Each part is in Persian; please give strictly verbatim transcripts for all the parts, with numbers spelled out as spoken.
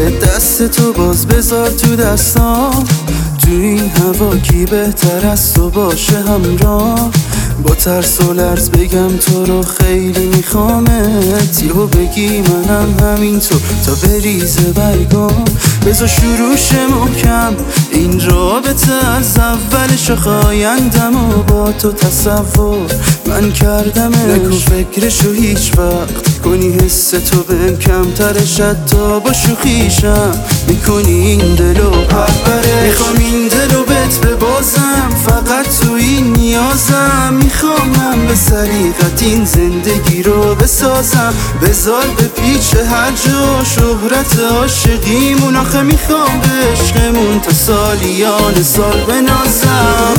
دست تو باز بذار تو دستام، تو این هوا کی بهتر از تو باشه همراه. با ترس و لرز بگم تو رو خیلی میخوامت، یهو بگی منم همینطور تا بریزه برگام. بذار شروعش محکم این رابطه، از اولش آیندم و با تو تصور من کردمش. نکن فکرشو هیچ وقت کنی حس تو بهم کمترش، حتی با شوخیشم میکنی این دلو پرپره. میخوام این دلو بهت ببازم، فقط تو این نیازم. میخوام من به سلیقت این زندگی رو بسازم، بذار به پیچ هر جا شهرت عاشقیمون. آخه میخوام به عشقمون تا سالیان سال بنازم.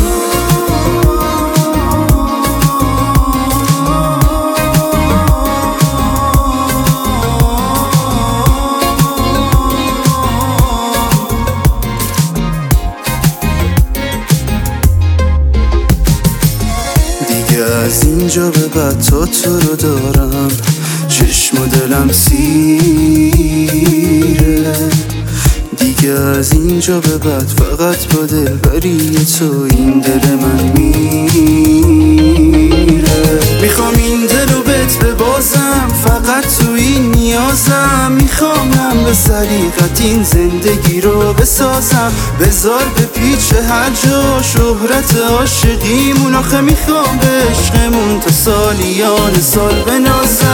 از اینجا به بعد تا تو رو دارم، چشم و دلم سیره. دیگه از اینجا به بعد فقط با دلبری تو این دل من میره. میخوام این دلو بهت ببازم، فقط تو این نیازم. میخوام من به سلیقت این زندگی رو بسازم، بذار به پیچ هر جا شهرت عاشقیمون. آخه میخوام به عشقمون تا سالیان سال بنازم.